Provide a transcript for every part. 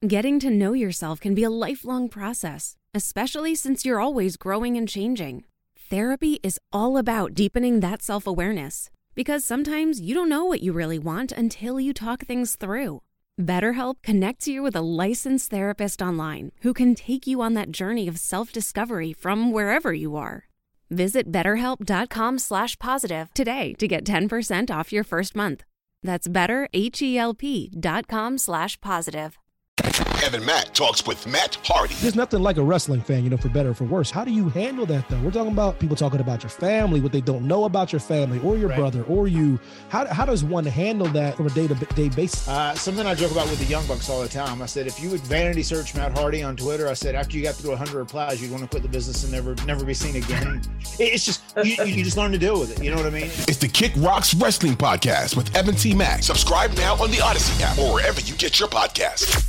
Getting to know yourself can be a lifelong process, especially since you're always growing and changing. Therapy is all about deepening that self-awareness, because sometimes you don't know what you really want until you talk things through. BetterHelp connects you with a licensed therapist online who can take you on that journey of self-discovery from wherever you are. Visit BetterHelp.com/positive today to get 10% off your first month. That's BetterHelp.com/positive. Kevin Mack talks with Matt Hardy. There's nothing like a wrestling fan, for better or for worse. How do you handle that, though? We're talking about people talking about your family, what they don't know about your family or your brother or you. How does one handle that from a day-to-day basis? Something I joke about with the Young Bucks all the time. I said, if you would vanity search Matt Hardy on Twitter, I said, after you got through 100 replies, you'd want to quit the business and never be seen again. It's just, you just learn to deal with it. You know what I mean? It's the Kick Rocks Wrestling Podcast with Evan T. Mack. Subscribe now on the Odyssey app or wherever you get your podcasts.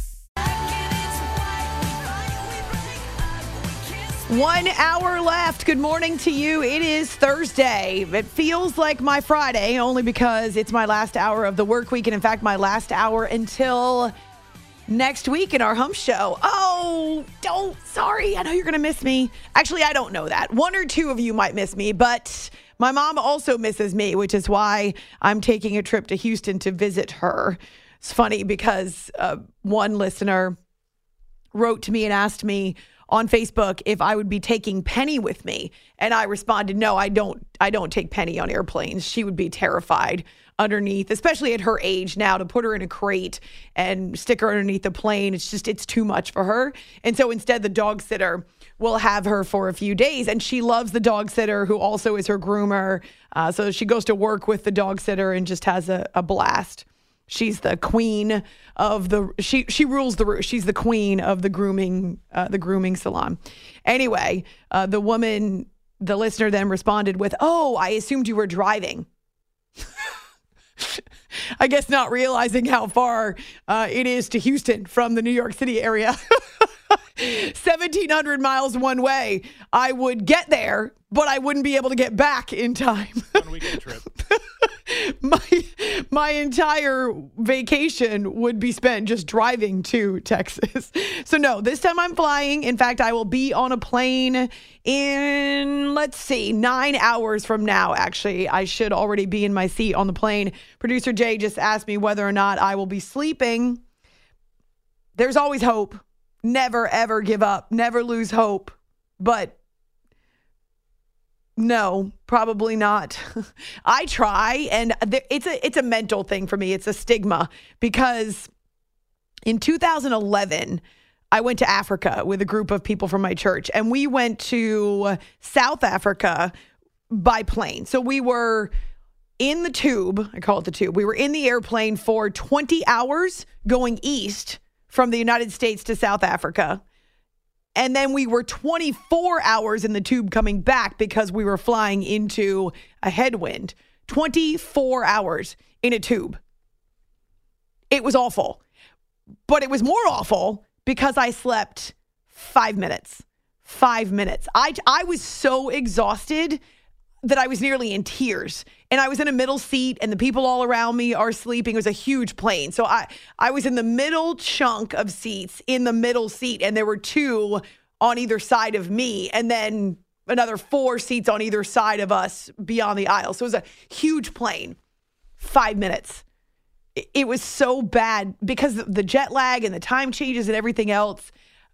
1 hour left. Good morning to you. It is Thursday. It feels like my Friday only because it's my last hour of the work week. And in fact, my last hour until next week in our Hump Show. Oh, sorry. I know you're going to miss me. Actually, I don't know that. One or two of you might miss me, but my mom also misses me, which is why I'm taking a trip to Houston to visit her. It's funny because one listener wrote to me and asked me on Facebook if I would be taking Penny with me. And I responded, no, I don't take Penny on airplanes. She would be terrified underneath, especially at her age now, to put her in a crate and stick her underneath the plane. It's too much for her. And so instead the dog sitter will have her for a few days. And she loves the dog sitter who also is her groomer. So she goes to work with the dog sitter and just has a blast. She's the queen of she rules the roost. She's the queen of the grooming salon. Anyway, the listener then responded with, "Oh, I assumed you were driving." I guess not realizing how far it is to Houston from the New York City area. 1,700 miles one way. I would get there, but I wouldn't be able to get back in time. One weekend trip. My entire vacation would be spent just driving to Texas. So no, this time I'm flying. In fact, I will be on a plane in, 9 hours from now. Actually, I should already be in my seat on the plane. Producer Jay just asked me whether or not I will be sleeping. There's always hope. Never, ever give up. Never lose hope. But no, probably not. I try, and it's a mental thing for me. It's a stigma because in 2011, I went to Africa with a group of people from my church, and we went to South Africa by plane. So we were in the tube. I call it the tube. We were in the airplane for 20 hours going east from the United States to South Africa. And then we were 24 hours in the tube coming back because we were flying into a headwind. 24 hours in a tube. It was awful. But it was more awful because I slept 5 minutes. 5 minutes. I was so exhausted that I was nearly in tears. And I was in a middle seat and the people all around me are sleeping. It was a huge plane. So I was in the middle chunk of seats in the middle seat, and there were 2 on either side of me and then another 4 seats on either side of us beyond the aisle. So it was a huge plane. 5 minutes. It was so bad because of the jet lag and the time changes and everything else.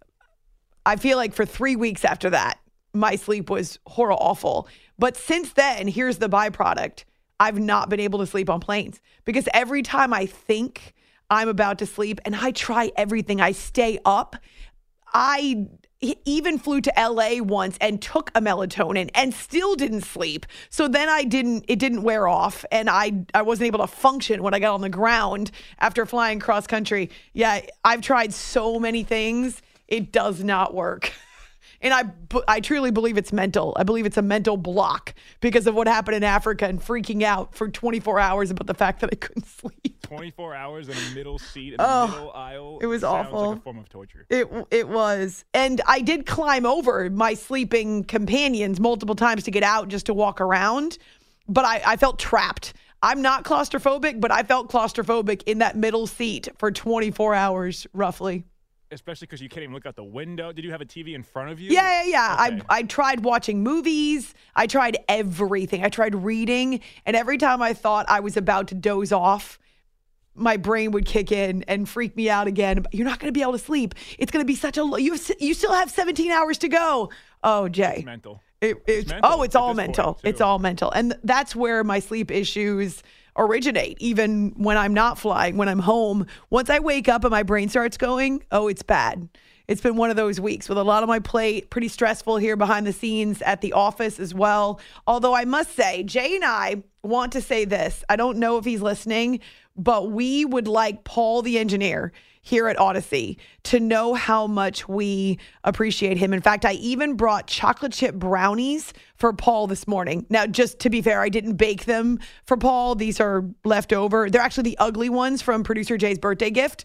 I feel like for 3 weeks after that, my sleep was awful. But since then, here's the byproduct. I've not been able to sleep on planes because every time I think I'm about to sleep, and I try everything, I stay up. I even flew to LA once and took a melatonin and still didn't sleep. So then it didn't wear off, and I wasn't able to function when I got on the ground after flying cross country. Yeah, I've tried so many things. It does not work. And I truly believe it's mental. I believe it's a mental block because of what happened in Africa and freaking out for 24 hours about the fact that I couldn't sleep. 24 hours in a middle seat in the middle aisle. It was sounds awful. Like a form of torture. It was. And I did climb over my sleeping companions multiple times to get out just to walk around. But I felt trapped. I'm not claustrophobic, but I felt claustrophobic in that middle seat for 24 hours roughly. especially because you can't even look out the window. Did you have a TV in front of you? Yeah. Okay. I tried watching movies. I tried everything. I tried reading. And every time I thought I was about to doze off, my brain would kick in and freak me out again. You're not going to be able to sleep. It's going to be such a you still have 17 hours to go. Oh, Jay. It's mental. It's mental it's all at this mental. point, too. It's all mental. And that's where my sleep issues originate, even when I'm not flying, when I'm home. Once I wake up and my brain starts going, oh, it's bad. It's been one of those weeks with a lot on my plate, pretty stressful here behind the scenes at the office as well. Although I must say, Jay and I want to say this. I don't know if he's listening, but we would like Paul, the engineer here at Odyssey, to know how much we appreciate him. In fact, I even brought chocolate chip brownies for Paul this morning. Now, just to be fair, I didn't bake them for Paul. These are left over. They're actually the ugly ones from producer Jay's birthday gift.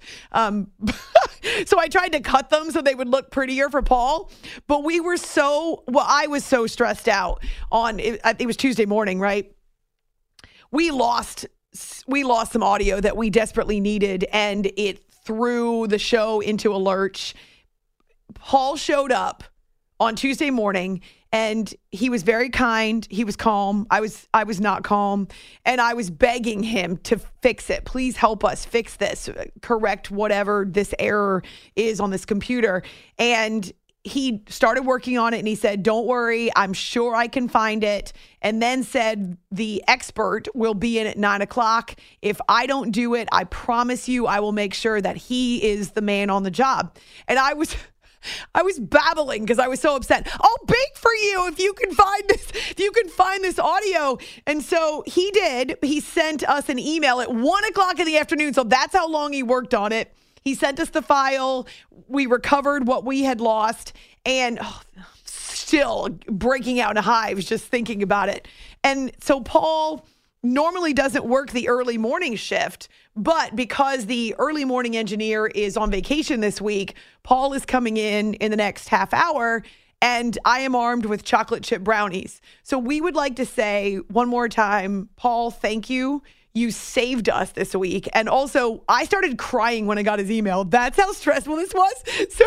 So I tried to cut them so they would look prettier for Paul. But I was so stressed out on, it was Tuesday morning, right? We lost some audio that we desperately needed, and it threw the show into a lurch. Paul showed up on Tuesday morning, and he was very kind. He was calm. I was not calm, and I was begging him to fix it. Please help us fix this, correct whatever this error is on this computer. And he started working on it, and he said, don't worry, I'm sure I can find it. And then said, the expert will be in at 9:00. If I don't do it, I promise you, I will make sure that he is the man on the job. And I was babbling because I was so upset. I'll bake for you if you can find this audio. And so he did. He sent us an email at 1:00 in the afternoon. So that's how long he worked on it. He sent us the file. We recovered what we had lost, and still breaking out in hives just thinking about it. And so Paul normally doesn't work the early morning shift, but because the early morning engineer is on vacation this week, Paul is coming in the next half hour, and I am armed with chocolate chip brownies. So we would like to say one more time, Paul, thank you. You saved us this week. And also, I started crying when I got his email. That's how stressful this was. So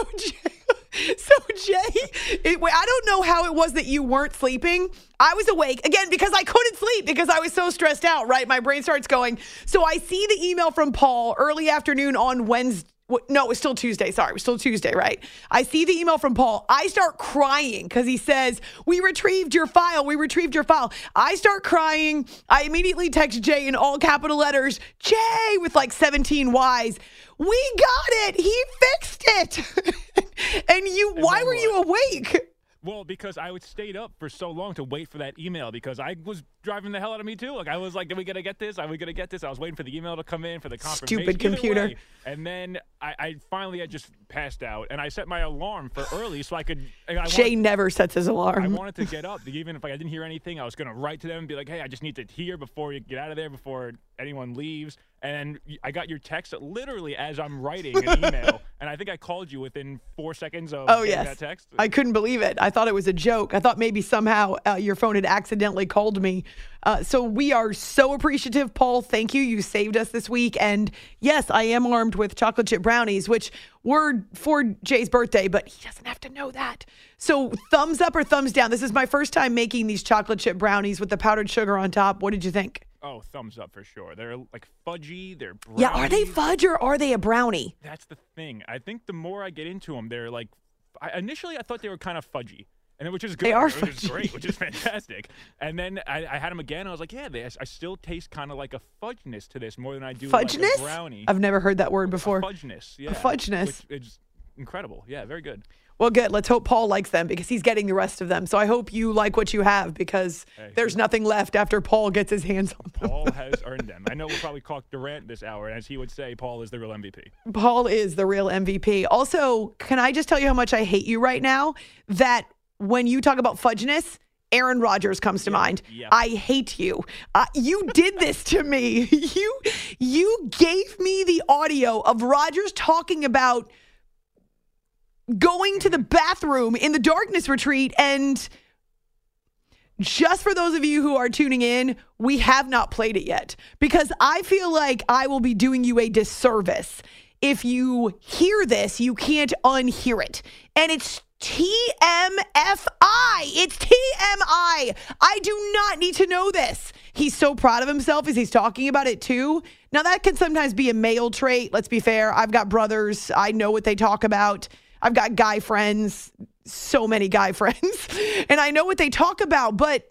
Jay, I don't know how it was that you weren't sleeping. I was awake, again, because I couldn't sleep because I was so stressed out, right? My brain starts going. So I see the email from Paul early afternoon on Wednesday. No, it was still Tuesday. Sorry, it was still Tuesday, right? I see the email from Paul. I start crying because he says, we retrieved your file. I start crying. I immediately text Jay in all capital letters, Jay, with like 17 Y's. We got it. He fixed it. And why were you awake? Well, because I stayed up for so long to wait for that email because I was driving the hell out of me too. Like I was like, are we gonna get this? I was waiting for the email to come in for the confirmation. Stupid computer. And then I finally just passed out, and I set my alarm for early so I could. Jay never sets his alarm. I wanted to get up, even if I didn't hear anything. I was gonna write to them and be like, hey, I just need to hear before you get out of there, before anyone leaves. And I got your text literally as I'm writing an email, and I think I called you within 4 seconds of getting that text. I couldn't believe it. I thought it was a joke. I thought maybe somehow your phone had accidentally called me. So we are so appreciative, Paul. Thank you. You saved us this week. And yes, I am armed with chocolate chip brownies, which were for Jay's birthday, but he doesn't have to know that. So thumbs up or thumbs down? This is my first time making these chocolate chip brownies with the powdered sugar on top. What did you think? Oh, thumbs up for sure. They're like fudgy. They're brownies. Yeah, are they fudge or are they a brownie? That's the thing. I think the more I get into them, they're like. Initially, I thought they were kind of fudgy, and which is good. They are which is great, which is fantastic. And then I had them again. I was like, yeah, I still taste kind of like a fudginess to this more than I do fudginess? Like a brownie. I've never heard that word before. A fudginess, yeah. A fudginess. Which is incredible. Yeah, very good. Well, good. Let's hope Paul likes them because he's getting the rest of them. So I hope you like what you have because there's nothing left after Paul gets his hands on them. Paul has earned them. I know we'll probably call Durant this hour. As he would say, Paul is the real MVP. Paul is the real MVP. Also, can I just tell you how much I hate you right now? That when you talk about fudginess, Aaron Rodgers comes to mind. Yeah. I hate you. You did this to me. You gave me the audio of Rodgers talking about going to the bathroom in the darkness retreat. And just for those of you who are tuning in, we have not played it yet because I feel like I will be doing you a disservice if you hear this, you can't unhear it. And it's TMFI. It's TMI. I do not need to know this. He's so proud of himself as he's talking about it too. Now that can sometimes be a male trait. Let's be fair. I've got brothers. I know what they talk about. I've got guy friends, so many guy friends, and I know what they talk about. But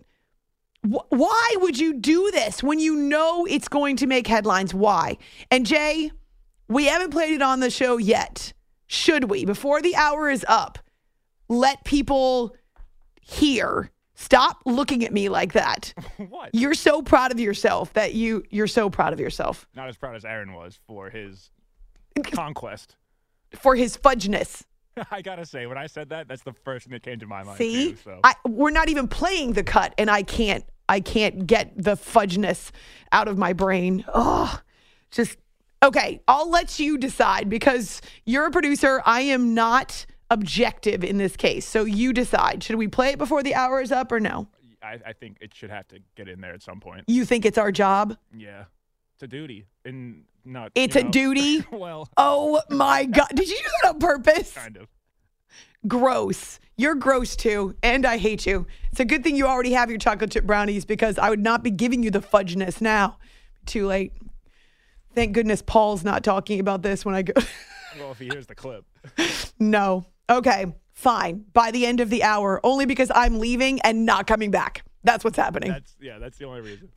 why would you do this when you know it's going to make headlines? Why? And Jay, we haven't played it on the show yet. Should we? Before the hour is up, let people hear. Stop looking at me like that. What? You're so proud of yourself that you're so proud of yourself. Not as proud as Aaron was for his conquest. For his fudgeness. I gotta say, when I said that, that's the first thing that came to my mind. See, too, so. We're not even playing the cut, and I can't get the fudgeness out of my brain. Oh, just okay. I'll let you decide because you're a producer. I am not objective in this case, so you decide. Should we play it before the hour is up or no? I think it should have to get in there at some point. You think it's our job? Yeah, it's a duty, and not. It's a duty. Well. Oh my God! Did you do that on purpose? Kind of. Gross. You're gross too, and I hate you. It's a good thing you already have your chocolate chip brownies because I would not be giving you the fudgeness now. Too late. Thank goodness Paul's not talking about this when I go. Well, if he hears the clip. No. Okay, fine. By the end of the hour, only because I'm leaving and not coming back. That's what's happening. That's the only reason.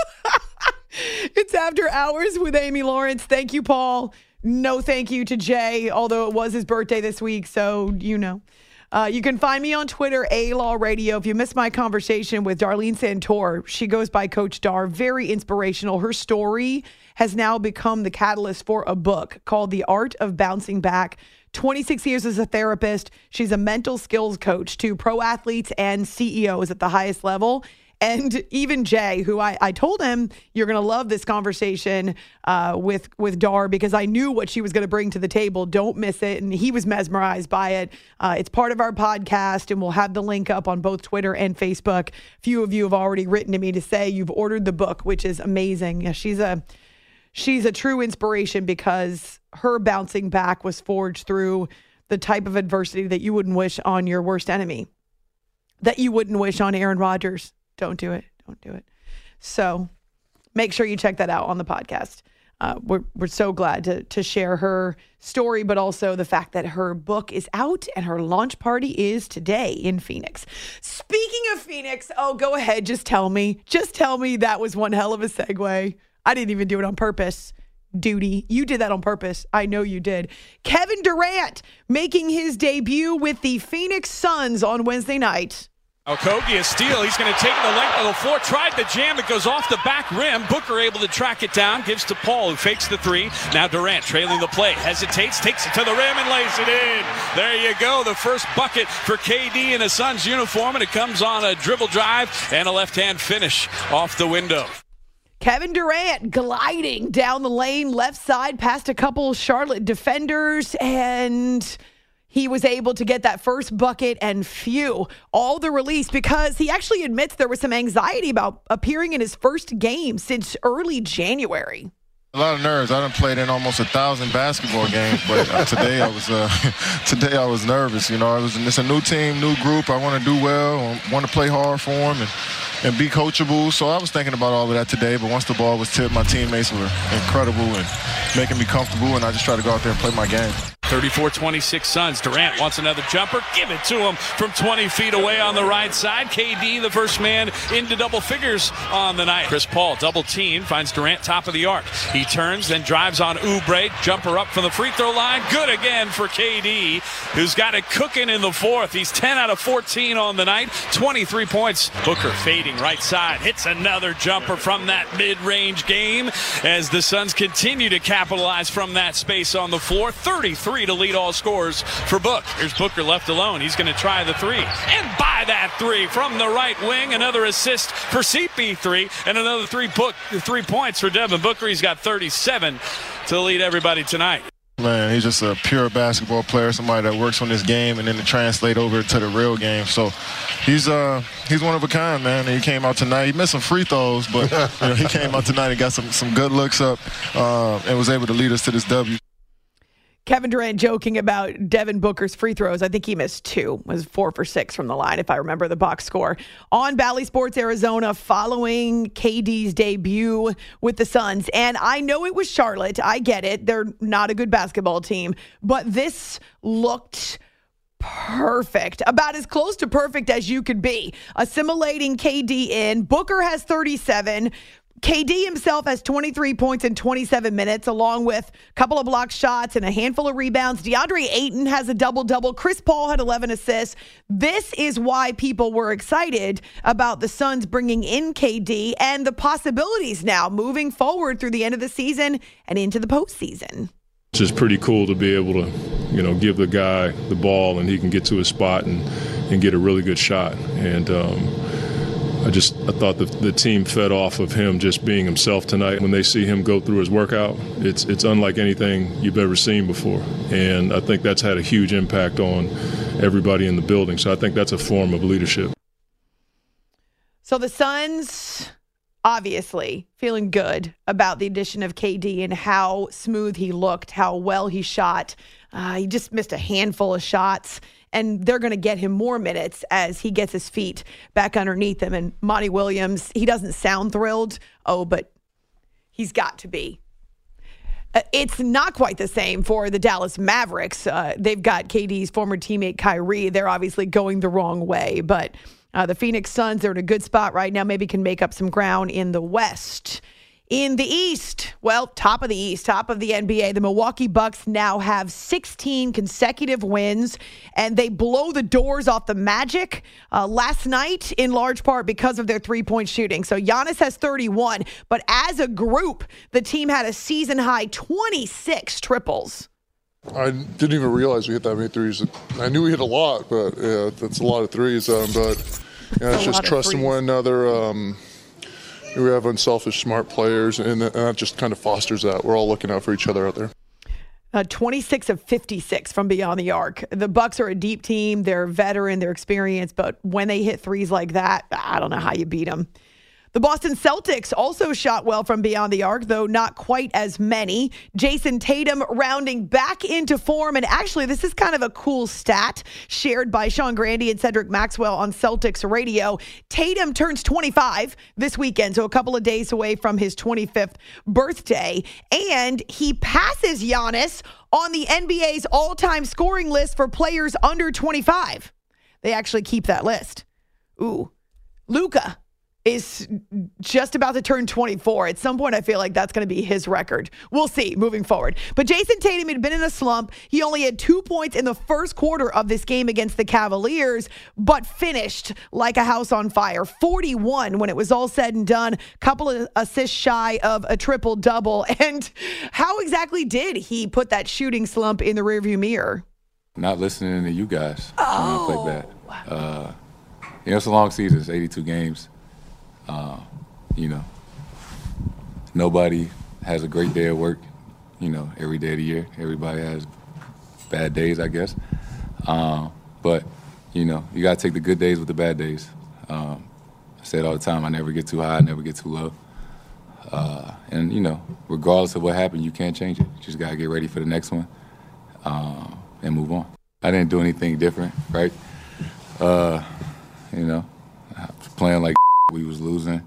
It's After Hours with Amy Lawrence. Thank you, Paul. No thank you to Jay, although it was his birthday this week, so you know. You can find me on Twitter, A-Law Radio. If you missed my conversation with Darlene Santor, she goes by Coach Dar, very inspirational. Her story has now become the catalyst for a book called The Art of Bouncing Back. 26 years as a therapist. She's a mental skills coach to pro athletes and CEOs at the highest level. And even Jay, who I told him, you're going to love this conversation with Dar because I knew what she was going to bring to the table. Don't miss it. And he was mesmerized by it. It's part of our podcast, and we'll have the link up on both Twitter and Facebook. A few of you have already written to me to say you've ordered the book, which is amazing. Yeah, she's a true inspiration because her bouncing back was forged through the type of adversity that you wouldn't wish on your worst enemy, that you wouldn't wish on Aaron Rodgers. Don't do it. Don't do it. So make sure you check that out on the podcast. We're so glad to share her story, but also the fact that her book is out and her launch party is today in Phoenix. Speaking of Phoenix, oh, go ahead. Just tell me. Just tell me that was one hell of a segue. I didn't even do it on purpose. Duty. You did that on purpose. I know you did. Kevin Durant making his debut with the Phoenix Suns on Wednesday night. Okogie, a steal. He's going to take the length of the floor. Tried the jam. It goes off the back rim. Booker able to track it down. Gives to Paul, who fakes the three. Now Durant trailing the play. Hesitates. Takes it to the rim and lays it in. There you go. The first bucket for KD in a Suns uniform. And it comes on a dribble drive and a left-hand finish off the window. Kevin Durant gliding down the lane, left side, past a couple Charlotte defenders, and he was able to get that first bucket and all the release because he actually admits there was some anxiety about appearing in his first game since early January. A lot of nerves. I done played in almost 1,000 basketball games, but today I was nervous. You know, it's a new team, new group. I want to do well. I want to play hard for them and be coachable. So I was thinking about all of that today, but once the ball was tipped, my teammates were incredible and making me comfortable, and I just tried to go out there and play my game. 34-26 Suns. Durant wants another jumper. Give it to him from 20 feet away on the right side. KD, the first man into double figures on the night. Chris Paul, double team, finds Durant top of the arc. He turns, then drives on Oubre. Jumper up from the free throw line. Good again for KD, who's got it cooking in the fourth. He's 10 out of 14 on the night. 23 points. Booker fading right side. Hits another jumper from that mid-range game as the Suns continue to capitalize from that space on the floor. 33 to lead all scores for Book. Here's Booker left alone. He's going to try the three. And by that three from the right wing, another assist for CP3 and another 3 points for Devin Booker. He's got 37 to lead everybody tonight. Man, he's just a pure basketball player, somebody that works on this game and then to translate over to the real game. So he's one of a kind, man. He came out tonight. He missed some free throws, but he came out tonight and got some good looks up and was able to lead us to this W. Kevin Durant joking about Devin Booker's free throws. I think he missed 2. Was 4 for 6 from the line, if I remember the box score. On Bally Sports Arizona, following KD's debut with the Suns. And I know it was Charlotte. I get it. They're not a good basketball team. But this looked perfect, about as close to perfect as you could be. Assimilating KD in. Booker has 37. KD himself has 23 points in 27 minutes, along with a couple of block shots and a handful of rebounds. DeAndre Ayton has a double-double. Chris Paul had 11 assists. This is why people were excited about the Suns bringing in KD and the possibilities now moving forward through the end of the season and into the postseason. It's just pretty cool to be able to, give the guy the ball and he can get to his spot and get a really good shot. And I thought the team fed off of him just being himself tonight. When they see him go through his workout, it's unlike anything you've ever seen before. And I think that's had a huge impact on everybody in the building. So I think that's a form of leadership. So the Suns, obviously, feeling good about the addition of KD and how smooth he looked, how well he shot. He just missed a handful of shots. And they're going to get him more minutes as he gets his feet back underneath him. And Monty Williams, he doesn't sound thrilled. Oh, but he's got to be. It's not quite the same for the Dallas Mavericks. They've got KD's former teammate Kyrie. They're obviously going the wrong way. But the Phoenix Suns, they're in a good spot right now. Maybe can make up some ground in the West. In the East, well, top of the East, top of the NBA, the Milwaukee Bucks now have 16 consecutive wins, and they blow the doors off the Magic last night, in large part because of their three-point shooting. So Giannis has 31, but as a group, the team had a season-high 26 triples. I didn't even realize we hit that many threes. I knew we hit a lot, but yeah, that's a lot of threes. But it's just trusting one another. We have unselfish, smart players, and that just kind of fosters that. We're all looking out for each other out there. 26 of 56 from beyond the arc. The Bucks are a deep team. They're veteran, they're experienced, but when they hit threes like that, I don't know how you beat them. The Boston Celtics also shot well from beyond the arc, though not quite as many. Jason Tatum rounding back into form. And actually, this is kind of a cool stat shared by Sean Grande and Cedric Maxwell on Celtics Radio. Tatum turns 25 this weekend, so a couple of days away from his 25th birthday. And he passes Giannis on the NBA's all-time scoring list for players under 25. They actually keep that list. Ooh, Luka is just about to turn 24. At some point, I feel like that's going to be his record. We'll see moving forward. But Jason Tatum had been in a slump. He only had 2 points in the first quarter of this game against the Cavaliers, but finished like a house on fire. 41 when it was all said and done. Couple of assists shy of a triple-double. And how exactly did he put that shooting slump in the rearview mirror? Not listening to you guys. Play bad. It's a long season. It's 82 games. Nobody has a great day at work, every day of the year. Everybody has bad days, I guess. But, you got to take the good days with the bad days. I say it all the time, I never get too high, I never get too low. And, regardless of what happened, you can't change it. You just got to get ready for the next one and move on. I didn't do anything different, right? Playing like we was losing.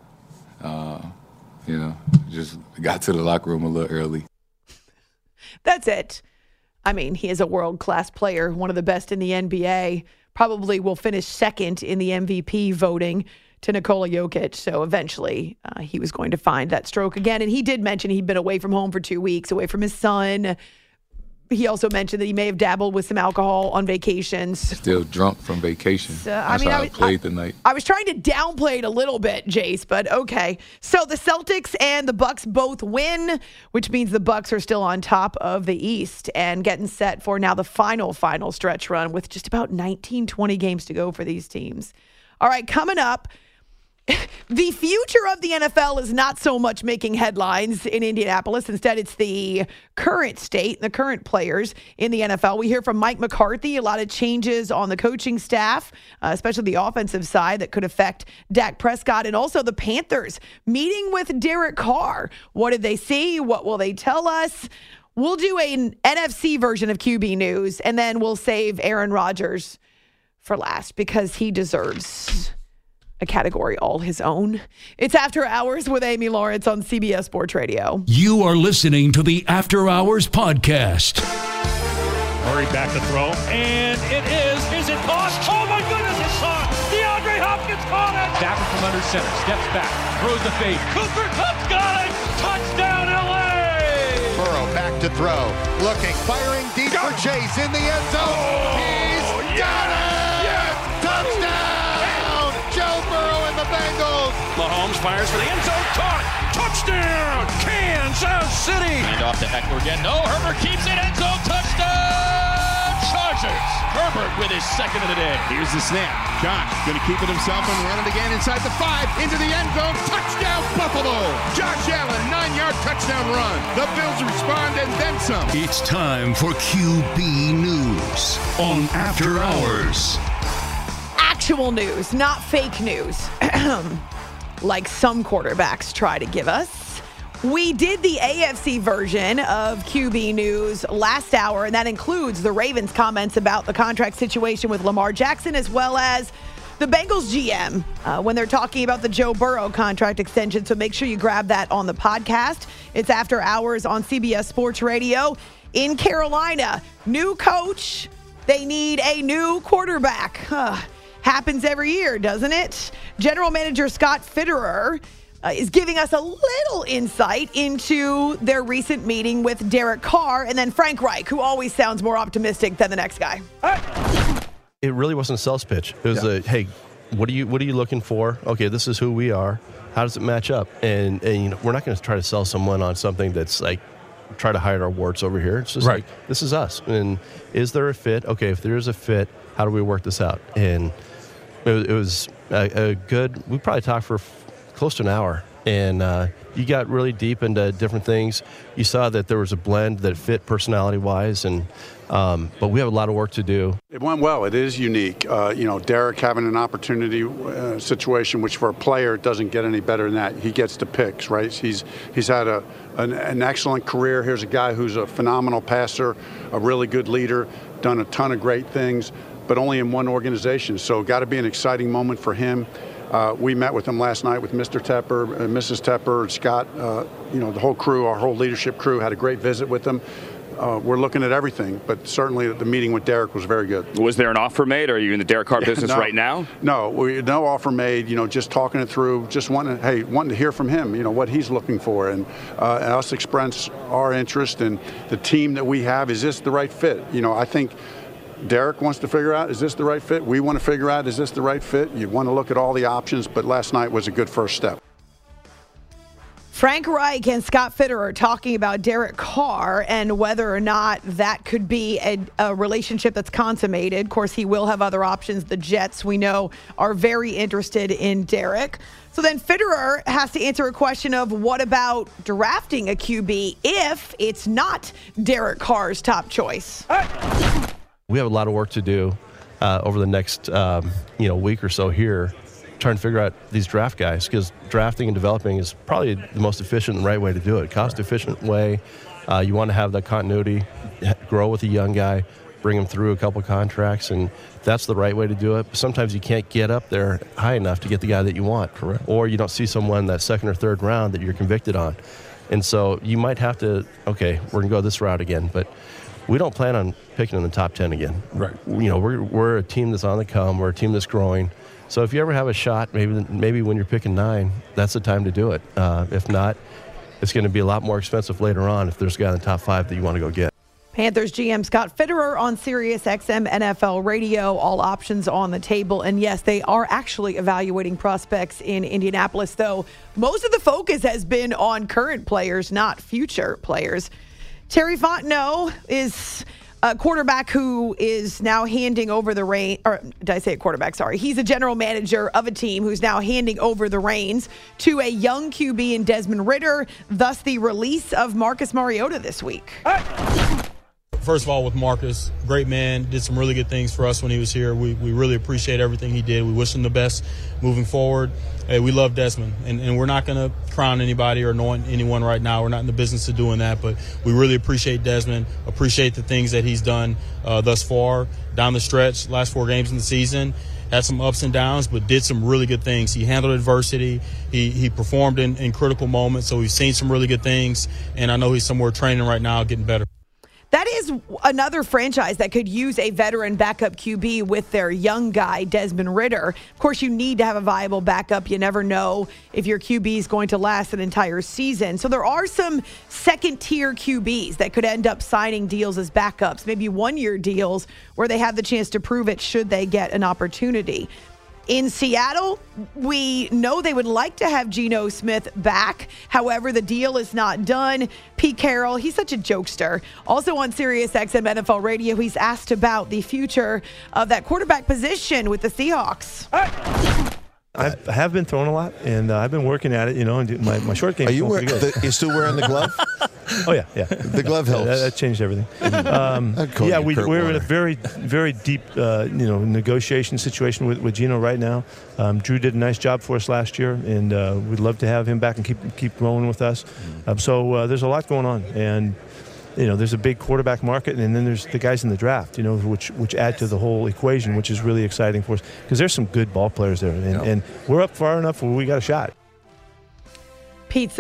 Just got to the locker room a little early. That's it. I mean, he is a world-class player, one of the best in the NBA. Probably will finish second in the MVP voting to Nikola Jokic. So eventually he was going to find that stroke again. And he did mention he'd been away from home for 2 weeks, away from his son. He also mentioned that he may have dabbled with some alcohol on vacations. Still drunk from vacation. So, I played the night. I was trying to downplay it a little bit, Jace, but okay. So the Celtics and the Bucks both win, which means the Bucks are still on top of the East and getting set for now the final stretch run with just about 19, 20 games to go for these teams. All right, coming up, the future of the NFL is not so much making headlines in Indianapolis. Instead, it's the current state, the current players in the NFL. We hear from Mike McCarthy, a lot of changes on the coaching staff, especially the offensive side that could affect Dak Prescott, and also the Panthers meeting with Derek Carr. What did they see? What will they tell us? We'll do an NFC version of QB News, and then we'll save Aaron Rodgers for last because he deserves a category all his own. It's After Hours with Amy Lawrence on CBS Sports Radio. You are listening to the After Hours podcast. Murray back to throw, and it is. Is it caught? Oh my goodness, it's caught! DeAndre Hopkins caught it! Back from under center, steps back, throws the fade. Cooper Kupp's got it! Touchdown LA! Burrow back to throw, looking, firing deep for Chase in the end zone. He's got it! Yes! Touchdown! Joe Burrow and the Bengals. Mahomes fires for the end zone, caught! Touchdown! Kansas City! And off to Eckler again. No, Herbert keeps it, end zone, touchdown! Chargers! Herbert with his second of the day. Here's the snap. Josh going to keep it himself and run it again inside the 5, into the end zone. Touchdown, Buffalo! Josh Allen, 9-yard touchdown run. The Bills respond and then some. It's time for QB News on After Hours. Actual news, not fake news, like some quarterbacks try to give us. We did the AFC version of QB News last hour, and that includes the Ravens' comments about the contract situation with Lamar Jackson, as well as the Bengals GM when they're talking about the Joe Burrow contract extension. So make sure you grab that on the podcast. It's After Hours on CBS Sports Radio. In Carolina, new coach. They need a new quarterback. Happens every year, doesn't it? General Manager Scott Fitterer is giving us a little insight into their recent meeting with Derek Carr, and then Frank Reich, who always sounds more optimistic than the next guy. It really wasn't a sales pitch. It was hey, what are you looking for? Okay, this is who we are. How does it match up? And you know, we're not going to try to sell someone on something that's like try to hide our warts over here. It's just like, this is us. And is there a fit? Okay, if there is a fit, how do we work this out? And it was a good, we probably talked for close to an hour, and you got really deep into different things. You saw that there was a blend that fit personality-wise, and but we have a lot of work to do. It went well. It is unique. Derek having an opportunity situation, which for a player doesn't get any better than that. He gets the picks, right? He's had an excellent career. Here's a guy who's a phenomenal passer, a really good leader, done a ton of great things, but only in one organization. So got to be an exciting moment for him. We met with him last night with Mr. Tepper, Mrs. Tepper, Scott, the whole crew, our whole leadership crew had a great visit with them. We're looking at everything, but certainly the meeting with Derek was very good. Was there an offer made, or are you in the Derek Carr business right now? No, no offer made, just talking it through, just wanting to hear from him, what he's looking for, and us express our interest in the team that we have. Is this the right fit? I think Derek wants to figure out, is this the right fit? We want to figure out, is this the right fit? You want to look at all the options, but last night was a good first step. Frank Reich and Scott Fitterer talking about Derek Carr and whether or not that could be a relationship that's consummated. Of course, he will have other options. The Jets, we know, are very interested in Derek. So then Fitterer has to answer a question of what about drafting a QB if it's not Derek Carr's top choice? We have a lot of work to do over the next week or so here, trying to figure out these draft guys, because drafting and developing is probably the most efficient and right way to do it. Cost-efficient way. You want to have that continuity, grow with a young guy, bring him through a couple contracts, and that's the right way to do it. But sometimes you can't get up there high enough to get the guy that you want. Correct. Or you don't see someone that second or third round that you're convicted on. And so you might have to, okay, we're going to go this route again, but we don't plan on picking in the top 10 again. Right. We're a team that's on the come. We're a team that's growing. So if you ever have a shot, maybe when you're picking 9, that's the time to do it. If not, it's going to be a lot more expensive later on if there's a guy in the top 5 that you want to go get. Panthers GM Scott Fitterer on Sirius XM NFL Radio. All options on the table. And yes, they are actually evaluating prospects in Indianapolis, though most of the focus has been on current players, not future players. Terry Fontenot is a quarterback who is now handing over the reins, or did I say a quarterback? Sorry. He's a general manager of a team who's now handing over the reins to a young QB in Desmond Ridder, thus the release of Marcus Mariota this week. first of all, with Marcus, great man, did some really good things for us when he was here. We really appreciate everything he did. We wish him the best moving forward. Hey, we love Desmond, and we're not going to crown anybody or anoint anyone right now. We're not in the business of doing that, but we really appreciate Desmond, appreciate the things that he's done thus far down the stretch, last 4 games in the season. Had some ups and downs, but did some really good things. He handled adversity. He performed in critical moments, so we've seen some really good things, and I know he's somewhere training right now, getting better. That is another franchise that could use a veteran backup QB with their young guy, Desmond Ridder. Of course, you need to have a viable backup. You never know if your QB is going to last an entire season. So there are some second-tier QBs that could end up signing deals as backups, maybe one-year deals where they have the chance to prove it should they get an opportunity. In Seattle, we know they would like to have Geno Smith back. However, the deal is not done. Pete Carroll, he's such a jokester. Also on SiriusXM NFL Radio, he's asked about the future of that quarterback position with the Seahawks. I have been throwing a lot, and I've been working at it, and my short game. Are you you're still wearing the glove? Oh, yeah. The glove helps. That changed everything. We're in a very, very deep, negotiation situation with Geno right now. Drew did a nice job for us last year, and we'd love to have him back and keep rolling with us. So there's a lot going on, and there's a big quarterback market, and then there's the guys in the draft, which add to the whole equation, which is really exciting for us because there's some good ball players there, and we're up far enough where we got a shot. Pete's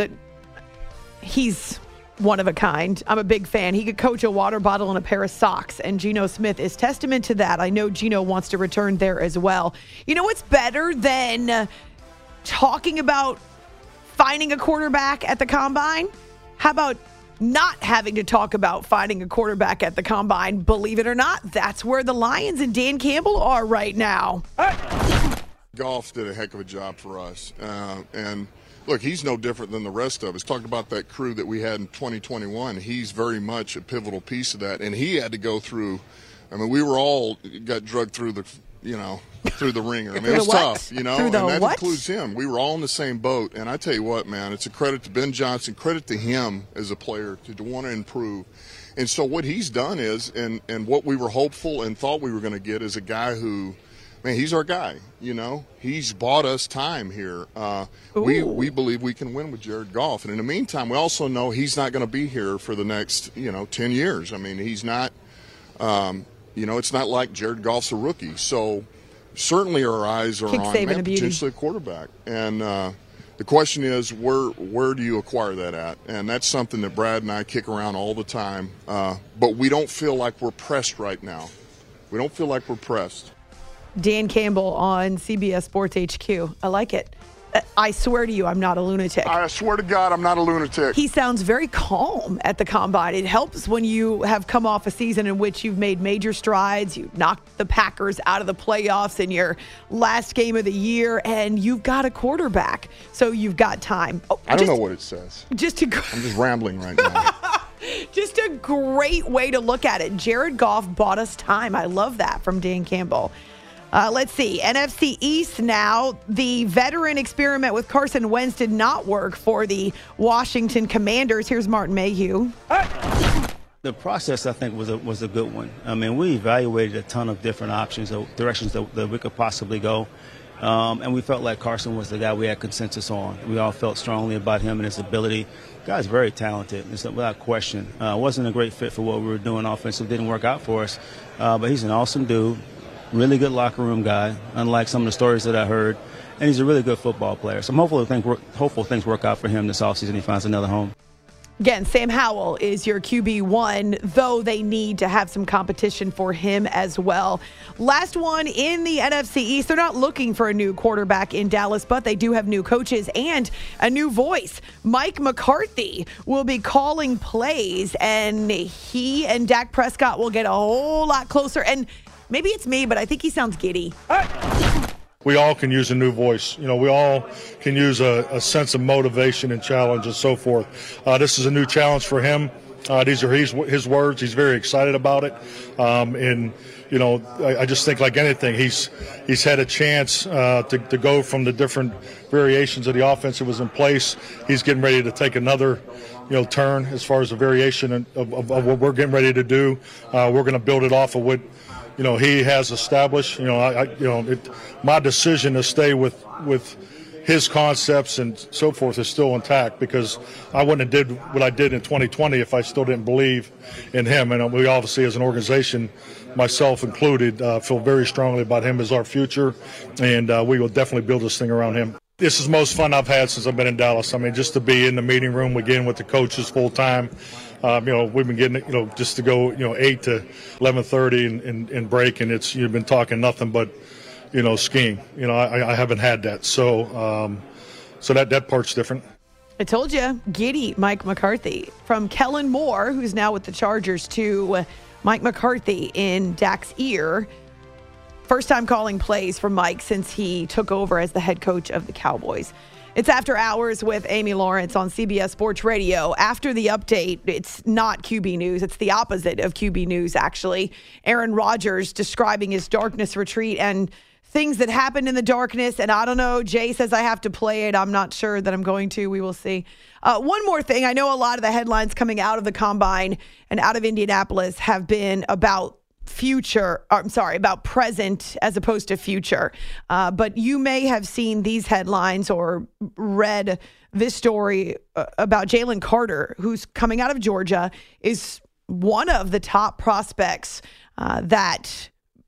he's one of a kind. I'm a big fan. He could coach a water bottle and a pair of socks, and Geno Smith is testament to that. I know Geno wants to return there as well. You know what's better than talking about finding a quarterback at the Combine? How about not having to talk about finding a quarterback at the Combine? Believe it or not, that's where the Lions and Dan Campbell are right now. Goff did a heck of a job for us. And look, he's no different than the rest of us. Talk about that crew that we had in 2021. He's very much a pivotal piece of that. And he had to go through, we were all got drugged through the, through the ringer. It was tough, and that includes him. We were all in the same boat. And I tell you what, man, it's a credit to Ben Johnson, credit to him as a player to want to improve. And so what he's done is, and what we were hopeful and thought we were going to get is a guy who, man, he's our guy. He's bought us time here. We believe we can win with Jared Goff. And in the meantime, we also know he's not going to be here for the next, 10 years. He's not, it's not like Jared Goff's a rookie. So certainly our eyes are on potentially a quarterback. And the question is, where do you acquire that at? And that's something that Brad and I kick around all the time. But we don't feel like we're pressed right now. We don't feel like we're pressed. Dan Campbell on CBS Sports HQ. I like it. I swear to you, I'm not a lunatic. I swear to God, I'm not a lunatic. He sounds very calm at the Combine. It helps when you have come off a season in which you've made major strides. You knocked the Packers out of the playoffs in your last game of the year, and you've got a quarterback. So you've got time. I don't know what it says. I'm just rambling right now. Just a great way to look at it. Jared Goff bought us time. I love that from Dan Campbell. Let's see. NFC East now. The veteran experiment with Carson Wentz did not work for the Washington Commanders. Here's Martin Mayhew. The process, I think, was a good one. We evaluated a ton of different options, directions that we could possibly go. And we felt like Carson was the guy we had consensus on. We all felt strongly about him and his ability. The guy's very talented, without question. Wasn't a great fit for what we were doing offensively. Didn't work out for us. But he's an awesome dude. Really good locker room guy, unlike some of the stories that I heard. And he's a really good football player. So I'm hopeful things work out for him this offseason. He finds another home. Again, Sam Howell is your QB1, though they need to have some competition for him as well. Last one in the NFC East. They're not looking for a new quarterback in Dallas, but they do have new coaches and a new voice. Mike McCarthy will be calling plays, and he and Dak Prescott will get a whole lot closer. And maybe it's me, but I think he sounds giddy. We all can use a new voice. We all can use a sense of motivation and challenge and so forth. This is a new challenge for him. These are his words. He's very excited about it. And, you know, I just think like anything, he's had a chance to go from the different variations of the offense that was in place. He's getting ready to take another, you know, turn as far as the variation of what we're getting ready to do. We're going to build it off of what, you know, he has established. You know, my decision to stay with his concepts and so forth is still intact, because I wouldn't have did what I did in 2020 if I still didn't believe in him. And we obviously, as an organization, myself included, feel very strongly about him as our future, and we will definitely build this thing around him. This is the most fun I've had since I've been in Dallas. I mean, just to be in the meeting room again with the coaches full time. You know, we've been getting, you know, just to go, you know, 8 to 11:30 and break, and you've been talking nothing but, you know, skiing. You know, I haven't had that. So that part's different. I told you, giddy Mike McCarthy. From Kellen Moore, who's now with the Chargers, to Mike McCarthy in Dak's ear. First time calling plays for Mike since he took over as the head coach of the Cowboys. It's After Hours with Amy Lawrence on CBS Sports Radio. After the update, it's not QB news. It's the opposite of QB news, actually. Aaron Rodgers describing his darkness retreat and things that happened in the darkness. And I don't know, Jay says I have to play it. I'm not sure that I'm going to. We will see. One more thing. I know a lot of the headlines coming out of the Combine and out of Indianapolis have been about about present as opposed to future. But you may have seen these headlines or read this story about Jalen Carter, who's coming out of Georgia, is one of the top prospects that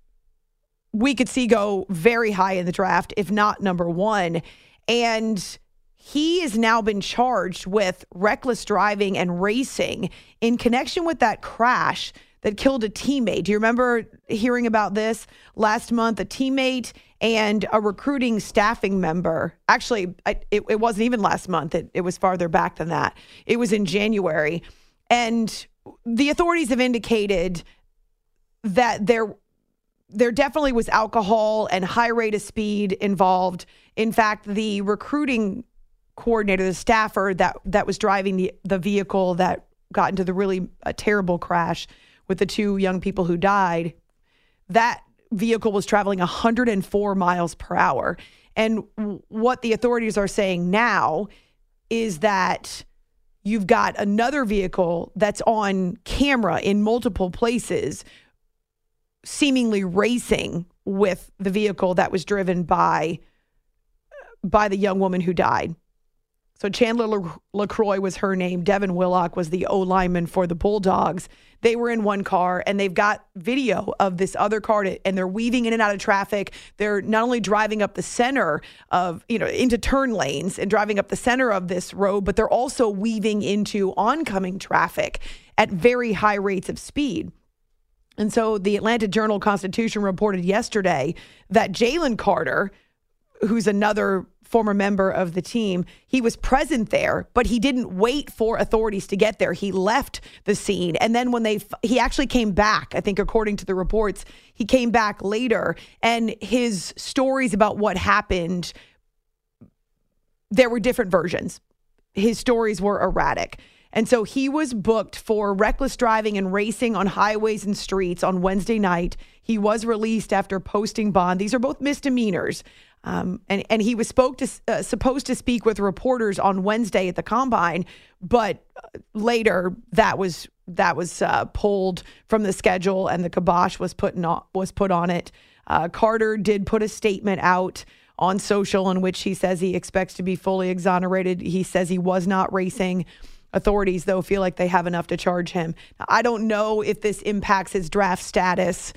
we could see go very high in the draft, if not number one. And he has now been charged with reckless driving and racing in connection with that crash that killed a teammate. Do you remember hearing about this? Last month, a teammate and a recruiting staffing member. Actually, it wasn't even last month. It was farther back than that. It was in January. And the authorities have indicated that there definitely was alcohol and high rate of speed involved. In fact, the recruiting coordinator, the staffer that was driving the vehicle that got into the really terrible crash with the two young people who died, that vehicle was traveling 104 miles per hour. And what the authorities are saying now is that you've got another vehicle that's on camera in multiple places, seemingly racing with the vehicle that was driven by the young woman who died. So Chandler LaCroix was her name. Devin Willock was the O-lineman for the Bulldogs. They were in one car, and they've got video of this other car, and they're weaving in and out of traffic. They're not only driving up the center of, into turn lanes and driving up the center of this road, but they're also weaving into oncoming traffic at very high rates of speed. And so the Atlanta Journal-Constitution reported yesterday that Jalen Carter, who's another former member of the team, he was present there, but he didn't wait for authorities to get there. He left the scene. And then when he actually came back, I think according to the reports, he came back later, and his stories about what happened, there were different versions. His stories were erratic. And so he was booked for reckless driving and racing on highways and streets on Wednesday night. He was released after posting bond. These are both misdemeanors. And he was supposed to speak with reporters on Wednesday at the Combine, but later that was pulled from the schedule and the kibosh was put on it. Carter did put a statement out on social in which he says he expects to be fully exonerated. He says he was not racing. Authorities, though, feel like they have enough to charge him. I don't know if this impacts his draft status.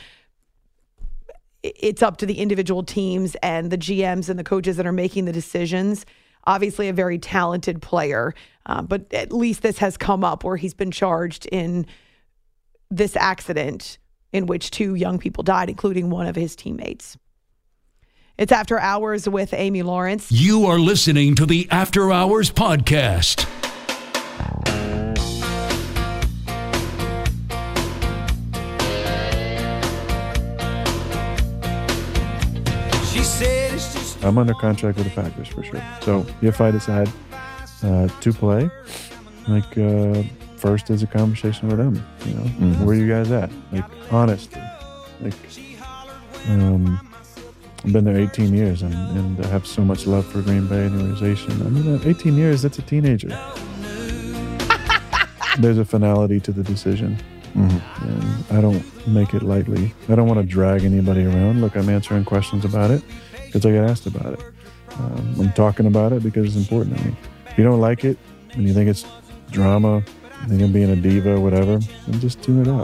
It's up to the individual teams and the GMs and the coaches that are making the decisions. Obviously a very talented player, but at least this has come up where he's been charged in this accident in which two young people died, including one of his teammates. It's After Hours with Amy Lawrence. You are listening to the After Hours podcast. I'm under contract with the Packers for sure. So if I decide to play, first is a conversation with them. You know, where are you guys at? Like, honestly, like, I've been there 18 years and I have so much love for Green Bay and the organization. I mean, 18 years, that's a teenager. There's a finality to the decision. And I don't make it lightly. I don't want to drag anybody around. Look, I'm answering questions about it because I get asked about it. I'm talking about it because it's important to me. If you don't like it and you think it's drama, you think I'm being a diva, whatever, then just tune it out.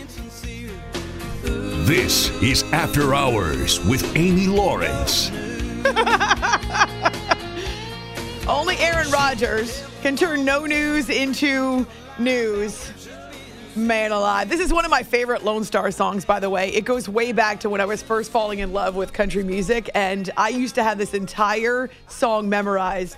This is After Hours with Amy Lawrence. Only Aaron Rodgers can turn no news into news. Man alive. This is one of my favorite Lone Star songs, by the way. It goes way back to when I was first falling in love with country music, and I used to have this entire song memorized.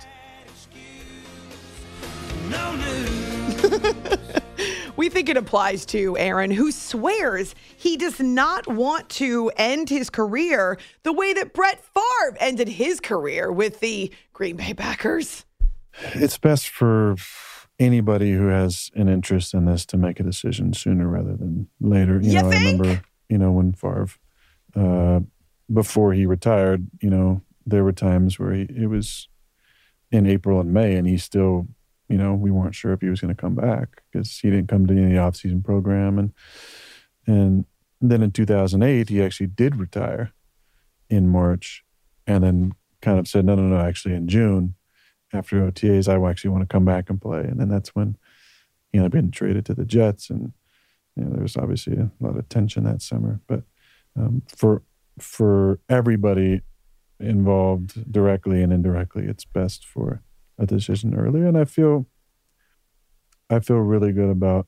No news. We think it applies to Aaron, who swears he does not want to end his career the way that Brett Favre ended his career with the Green Bay Packers. It's best for anybody who has an interest in this to make a decision sooner rather than later. You know, I remember, when Favre, before he retired, there were times where it was in April and May, and he still, we weren't sure if he was going to come back because he didn't come to any off-season program. And then in 2008, he actually did retire in March and then kind of said, no, actually in June, after OTAs, I actually want to come back and play. And then that's when, I've been traded to the Jets, and there was obviously a lot of tension that summer. But for everybody involved directly and indirectly, it's best for a decision earlier. And I feel really good about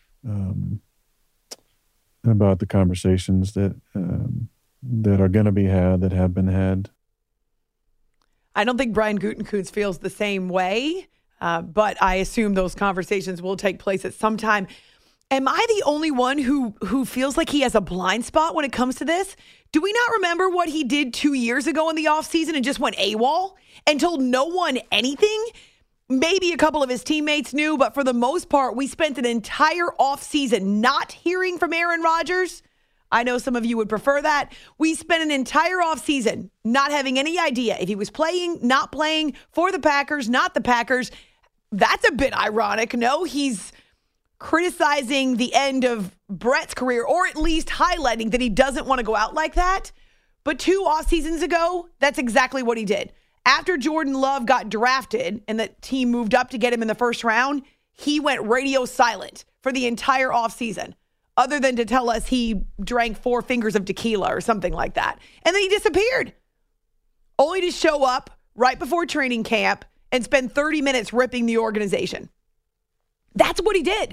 the conversations that are going to be had, that have been had. I don't think Brian Gutekunst feels the same way, but I assume those conversations will take place at some time. Am I the only one who feels like he has a blind spot when it comes to this? Do we not remember what he did 2 years ago in the offseason and just went AWOL and told no one anything? Maybe a couple of his teammates knew, but for the most part, we spent an entire offseason not hearing from Aaron Rodgers. I know some of you would prefer that. We spent an entire offseason not having any idea if he was playing, not playing, for the Packers, not the Packers. That's a bit ironic. No, he's criticizing the end of Brett's career, or at least highlighting that he doesn't want to go out like that. But 2 off seasons ago, that's exactly what he did. After Jordan Love got drafted and the team moved up to get him in the first round, he went radio silent for the entire offseason, other than to tell us he drank 4 fingers of tequila or something like that. And then he disappeared, only to show up right before training camp and spend 30 minutes ripping the organization. That's what he did.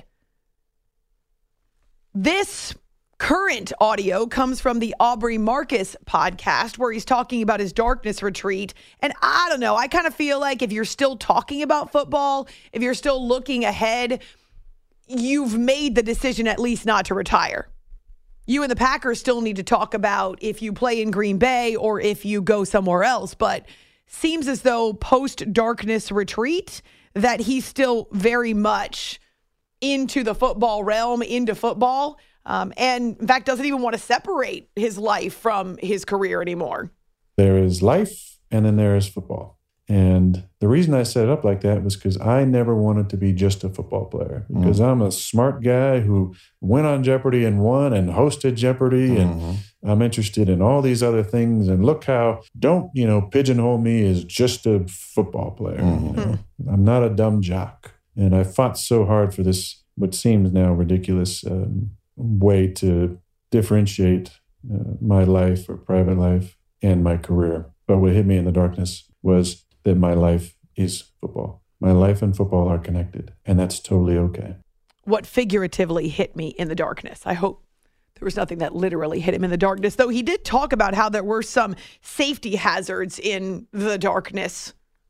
This current audio comes from the Aubrey Marcus podcast, where he's talking about his darkness retreat. And I don't know, I kind of feel like if you're still talking about football, if you're still looking ahead, you've made the decision at least not to retire. You and the Packers still need to talk about if you play in Green Bay or if you go somewhere else. But seems as though post-darkness retreat that he's still very much into the football realm, into football, and in fact doesn't even want to separate his life from his career anymore. There is life, and then there is football. And the reason I set it up like that was because I never wanted to be just a football player, because I'm a smart guy who went on Jeopardy and won and hosted Jeopardy, and I'm interested in all these other things. And look how, don't, pigeonhole me as just a football player. I'm not a dumb jock. And I fought so hard for this, what seems now ridiculous way to differentiate my life or private life and my career. But what hit me in the darkness was that my life is football. My life and football are connected, and that's totally okay. What figuratively hit me in the darkness? I hope there was nothing that literally hit him in the darkness, though he did talk about how there were some safety hazards in the darkness.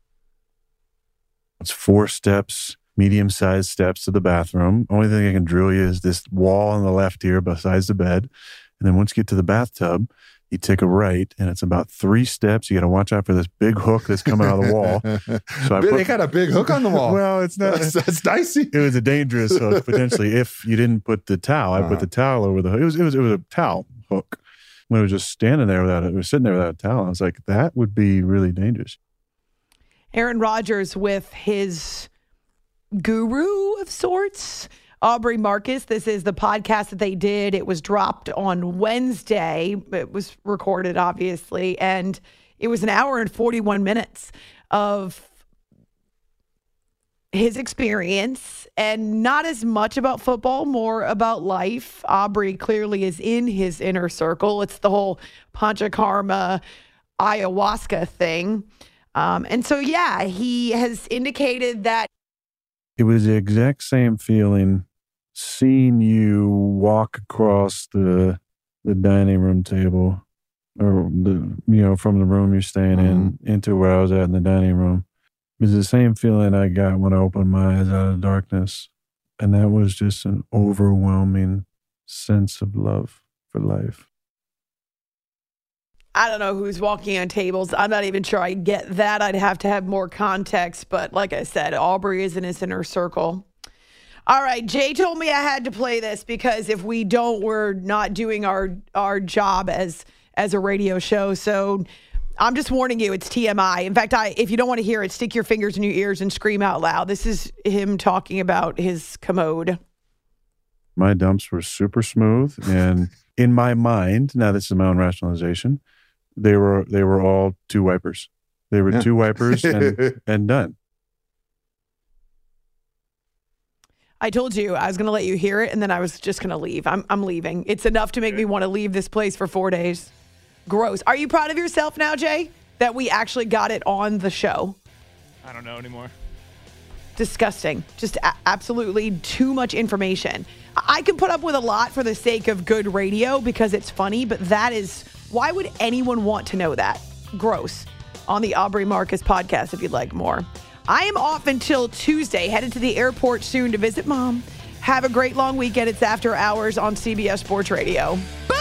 It's 4 steps, medium-sized steps to the bathroom. Only thing I can drill you is this wall on the left here besides the bed. And then once you get to the bathtub, You take a right, and it's about 3 steps. You got to watch out for this big hook that's coming out of the wall. So they got a big hook on the wall. Well, it's not. That's dicey. It was a dangerous hook, potentially, if you didn't put the towel. I put the towel over the hook. It was a towel hook. When it was just standing there without it, we were sitting there without a towel. I was like, that would be really dangerous. Aaron Rodgers with his guru of sorts, Aubrey Marcus. This is the podcast that they did. It was dropped on Wednesday. It was recorded, obviously, and it was an hour and 41 minutes of his experience, and not as much about football, more about life. Aubrey clearly is in his inner circle. It's the whole Panchakarma ayahuasca thing. And so, yeah, he has indicated that it was the exact same feeling seeing you walk across the dining room table, or from the room you're staying in into where I was at in the dining room. It was the same feeling I got when I opened my eyes out of darkness. And that was just an overwhelming sense of love for life. I don't know who's walking on tables. I'm not even sure I get that. I'd have to have more context. But like I said, Aubrey is in his inner circle. All right, Jay told me I had to play this because if we don't, we're not doing our job as a radio show. So I'm just warning you, it's TMI. In fact, if you don't want to hear it, stick your fingers in your ears and scream out loud. This is him talking about his commode. My dumps were super smooth. And in my mind, now this is my own rationalization, they were all 2 wipers. They were 2 wipers and done. I told you I was going to let you hear it, and then I was just going to leave. I'm leaving. It's enough to make me want to leave this place for 4 days. Gross. Are you proud of yourself now, Jay, that we actually got it on the show? I don't know anymore. Disgusting. Just absolutely too much information. I can put up with a lot for the sake of good radio because it's funny, but that is, why would anyone want to know that? Gross. On the Aubrey Marcus podcast if you'd like more. I am off until Tuesday, headed to the airport soon to visit Mom. Have a great long weekend. It's After Hours on CBS Sports Radio.